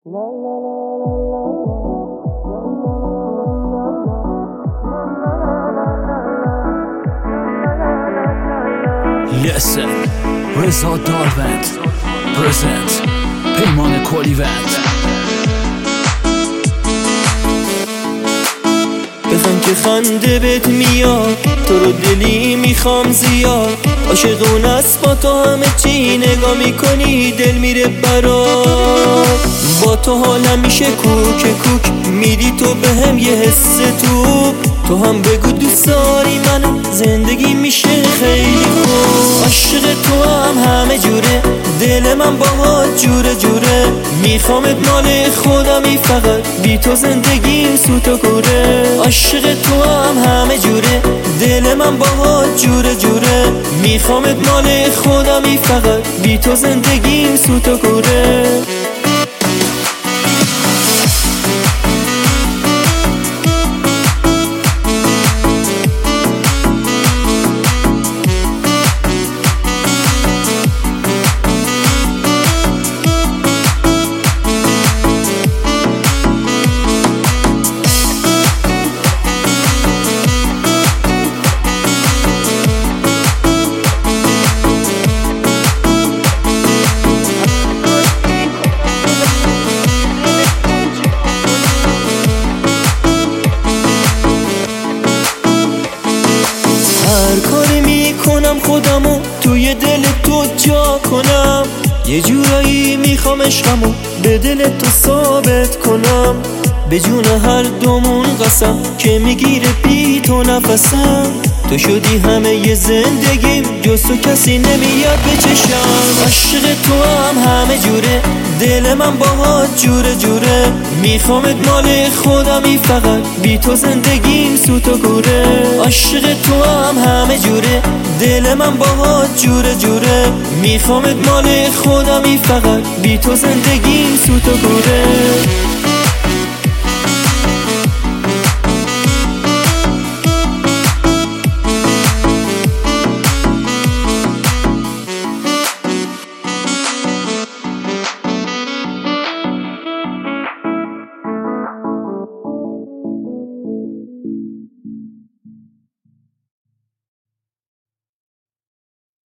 Listen رضا داروند پرزنت پیمان کلیوند. بخند که خنده بهت میاد، تو رو دلی میخوام زیاد. عاشقونه است با تو همه چی نگاه میکنی دل میره برات. با تو حالم میشه کوک کوک، میدی تو بهم یه حس تو هم بگو دوست داری منو، زندگی میشه خیلی خوب. عاشق تو هم همه جوره، دل من باهات جوره جوره. میخوامت مال خودمی، فقط بی تو زندگیم سوت و کوره. عاشق تو هم همه جوره، دل من باهات جوره جوره. میخوامت مال خودمی، فقط بی تو زندگیم سوت و کوره. هر کاری میکنم خودمو توی دل تو جا کنم. یه جورایی میخوام عشقمو به دل تو ثابت کنم. به جون هر دومون قسم که میگیره بی تو نفسم. تو شدی همه ی زندگیم، جز تو کسی نمیاد به چشم. عاشق تو هم همه جوره، دل من باهات جوره جوره. میخوامت مال خودمی، فقط بی تو زندگیم سوت و کوره. عاشق تو هم همه جوره، دل من باهات جوره جوره. میخوامت مال خودمی، فقط بی تو زندگیم سوت و کوره.